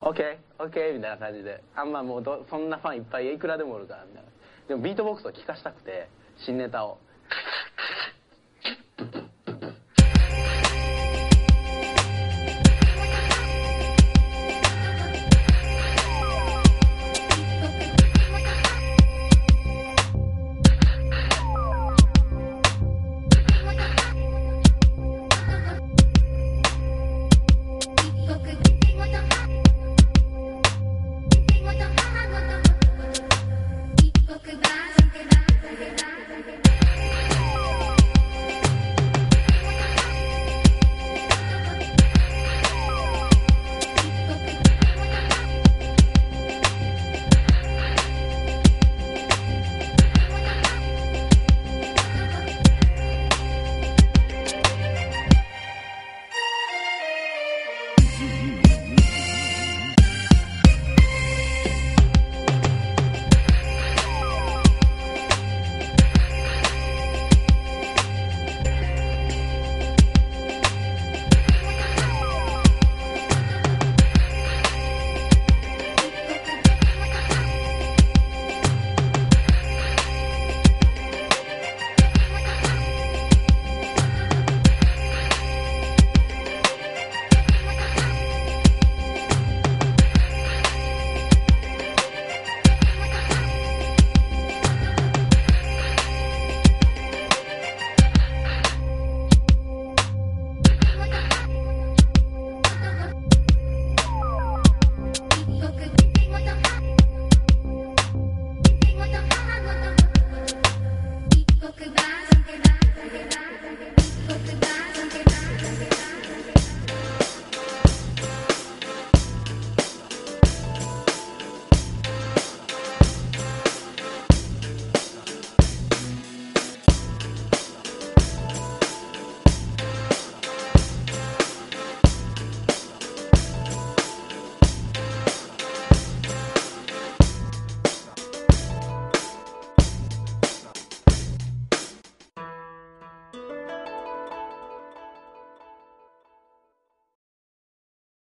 オッケーオッケーみたいな感じで、まあもうそんなファンいっぱいいくらでもおるからみたいな。でもビートボックスを聴かしたくて、新ネタを